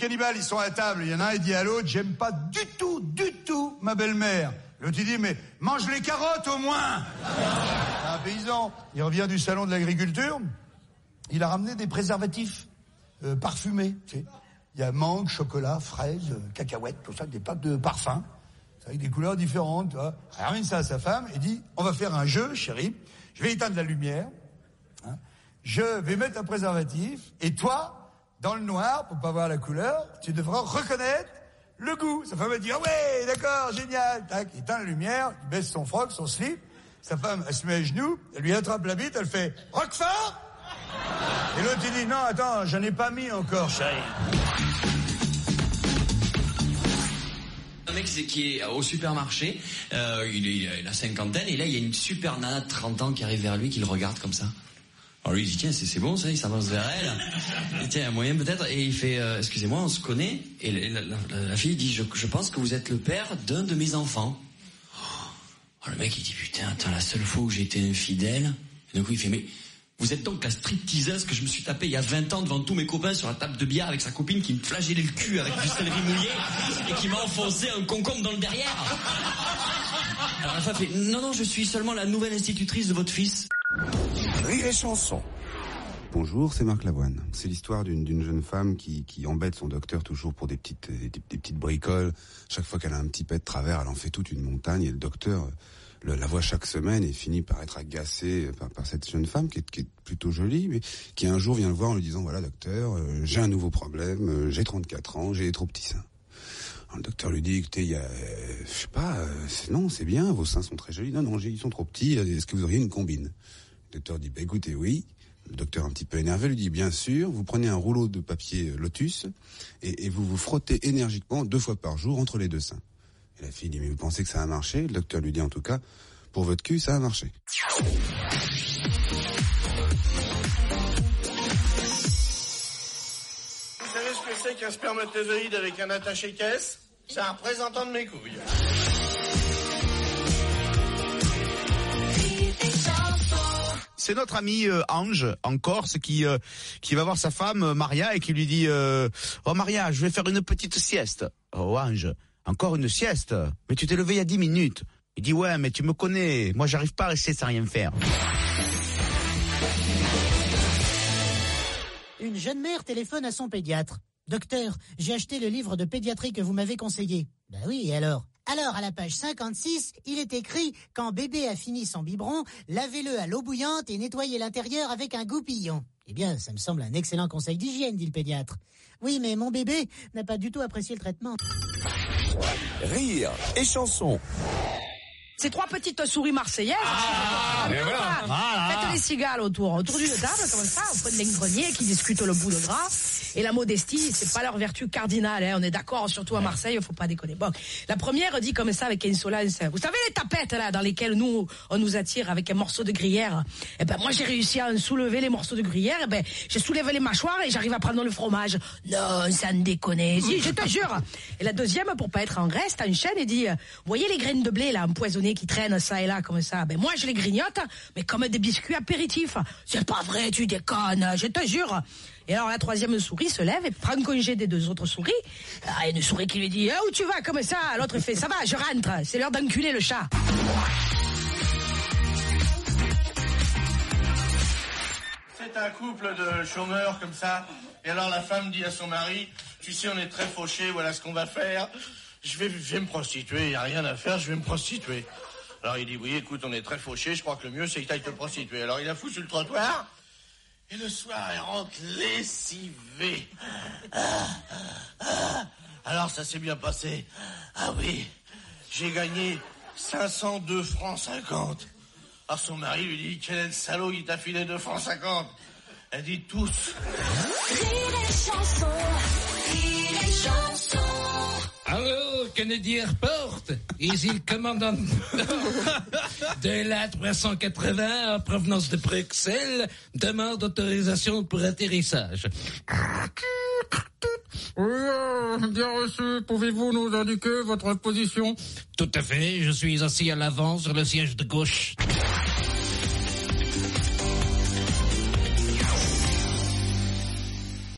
cannibales, ils sont à table. Il y en a un, il dit à l'autre, j'aime pas du tout ma belle-mère. L'autre, il dit, mais mange les carottes au moins. Un paysan, il revient du salon de l'agriculture. Il a ramené des préservatifs parfumés, tu sais. Il y a mangue, chocolat, fraises, cacahuètes, tout ça, des pâtes de parfum. Avec des couleurs différentes, tu vois. Il ramène ça à sa femme et dit, on va faire un jeu, chérie. Je vais éteindre la lumière. Hein. Je vais mettre un préservatif. Et toi, dans le noir, pour pas voir la couleur, tu devras reconnaître le goût. Sa femme va dire, ah ouais, d'accord, génial. Tac, il éteint la lumière, il baisse son froc, son slip. Sa femme, elle se met à genoux, elle lui attrape la bite, elle fait, Roquefort! Et l'autre, il dit, non, attends, j'en ai pas mis encore, chérie. Un mec qui est au supermarché, il a la cinquantaine, et là il y a une super nana de 30 ans qui arrive vers lui, qui le regarde comme ça. Alors lui il dit tiens c'est bon ça, il s'avance vers elle, et tiens il y a un moyen peut-être, et il fait excusez-moi on se connaît, et la fille dit je pense que vous êtes le père d'un de mes enfants. Oh, le mec il dit putain attends, la seule fois où j'ai été infidèle, et d'un coup il fait mais vous êtes donc la stripteaseuse que je me suis tapée il y a 20 ans devant tous mes copains sur la table de billard avec sa copine qui me flagellait le cul avec du céleri mouillé et qui m'a enfoncé un concombre dans le derrière. Alors la femme fait non, je suis seulement la nouvelle institutrice de votre fils. Rire et chanson. Bonjour, c'est Marc Lavoine. C'est l'histoire d'une jeune femme qui embête son docteur toujours pour des petites bricoles. Chaque fois qu'elle a un petit pet de travers, elle en fait toute une montagne et le docteur la voit chaque semaine et finit par être agacé par cette jeune femme qui est plutôt jolie, mais qui un jour vient le voir en lui disant voilà docteur, j'ai un nouveau problème, j'ai 34 ans, j'ai des trop petits seins. Alors, le docteur lui dit écoutez, il y a, je sais pas, non c'est bien, vos seins sont très jolis, non ils sont trop petits, est-ce que vous auriez une combine? Le docteur dit écoutez oui. Le docteur un petit peu énervé lui dit bien sûr, vous prenez un rouleau de papier Lotus et vous vous frottez énergiquement 2 fois par jour entre les 2 seins. Et la fille dit mais vous pensez que ça a marché? Le docteur lui dit en tout cas pour votre cul ça a marché. Vous savez ce que c'est qu'un spermatozoïde avec un attaché-caisse? C'est un représentant de mes couilles. C'est notre ami Ange en Corse qui va voir sa femme Maria et qui lui dit oh Maria, je vais faire une petite sieste. Oh Ange, encore une sieste? Mais tu t'es levé il y a 10 minutes. Il dit ouais, mais tu me connais, moi j'arrive pas à rester sans rien faire. Une jeune mère téléphone à son pédiatre. Docteur, j'ai acheté le livre de pédiatrie que vous m'avez conseillé. Ben oui, et alors? Alors, à la page 56, il est écrit « Quand bébé a fini son biberon, lavez-le à l'eau bouillante et nettoyez l'intérieur avec un goupillon. » Eh bien, ça me semble un excellent conseil d'hygiène, dit le pédiatre. Oui, mais mon bébé n'a pas du tout apprécié le traitement. Rire et chanson. Ces 3 petites souris marseillaises. Faites les cigales autour d'une table, comme ça, au point de grenier, qui discutent le bout de gras. Et la modestie, c'est pas leur vertu cardinale, hein. On est d'accord, surtout à Marseille, faut pas déconner. Bon. La première dit comme ça, avec insolence. Vous savez les tapettes, là, dans lesquelles on nous attire avec un morceau de gruyère? Eh ben, moi, j'ai réussi à soulever les morceaux de gruyère, eh ben, j'ai soulevé les mâchoires et j'arrive à prendre le fromage. Non, ça ne déconne. Si, je te jure. Et la deuxième, pour pas être en Grèce, t'as une chaîne et dit, vous voyez les graines de blé, là, empoisonnées qui traînent ça et là, comme ça? Ben, moi, je les grignote, mais comme des biscuits apéritifs. C'est pas vrai, tu déconnes, je te jure. Et alors la troisième souris se lève et prend congé des 2 autres souris. Il y a une souris qui lui dit « Où tu vas comme ça ?» L'autre fait « Ça va, je rentre, c'est l'heure d'enculer le chat. » C'est un couple de chômeurs comme ça. Et alors la femme dit à son mari « Tu sais, on est très fauchés, voilà ce qu'on va faire. Je vais me prostituer, il n'y a rien à faire, je vais me prostituer. » Alors il dit « Oui, écoute, on est très fauchés, je crois que le mieux c'est que tu ailles te prostituer. » Alors il la fout sur le trottoir. Et le soir, elle rentre lessivée. Alors, ça s'est bien passé. Ah oui, j'ai gagné 502 francs 50. Alors, son mari lui dit, quel est le salaud qui t'a filé 2 francs 50? Elle dit, tous. Rire et chanson, rire et chanson. Alors, Kennedy Airport, ici le commandant de la 380 en provenance de Bruxelles demande autorisation pour atterrissage. Oui, bien reçu. Pouvez-vous nous indiquer votre position? Tout à fait, je suis assis à l'avant sur le siège de gauche.